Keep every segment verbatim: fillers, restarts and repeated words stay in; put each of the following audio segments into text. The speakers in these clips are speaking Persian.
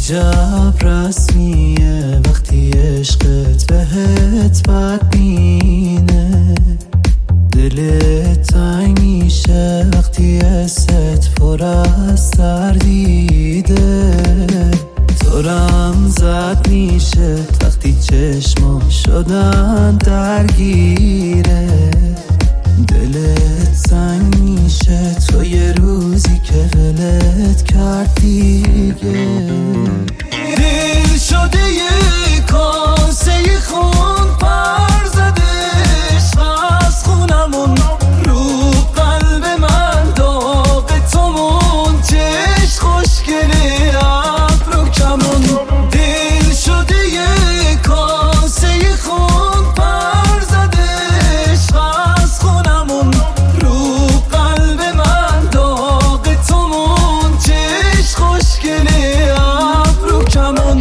عجب رسمیه وقتی عشقت بهت بدبینه، دلت تنگ میشه وقتی حست پر از تردیده، دورم زد میشه وقتی چشما شدن درگیره، دلت سنگ میشه تو یه روزی که ولت کرد دیگه. دل شده یه کاسه خون پر زدش از خونمون، رو قلب من داغ تو مون، چشم خوشگله ابرو کمون. دل شده یه کاسه خون پر زدش از خونمون، رو قلب من داغ تو مون، چشم خوشگله ابرو کمون.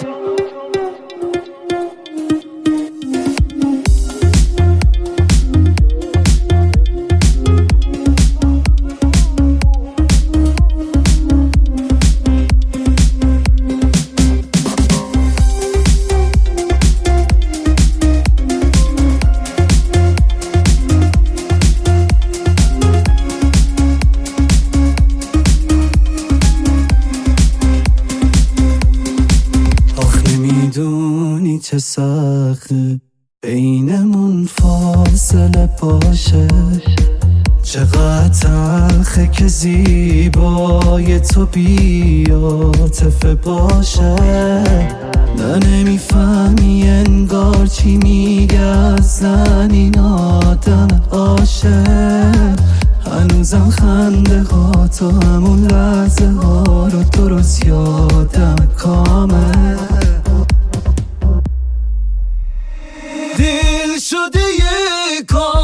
میدونی چه سخته بینمون فاصله باشه، چقدر تلخه که زیبای تو بی‌عاطفه باشه. نه نمیفهمی انگار چی میگه اصلا این آدم عاشق، هنوزم خنده ها تو همون لحظه ها رو درست یادم کامل. دل شده یه کار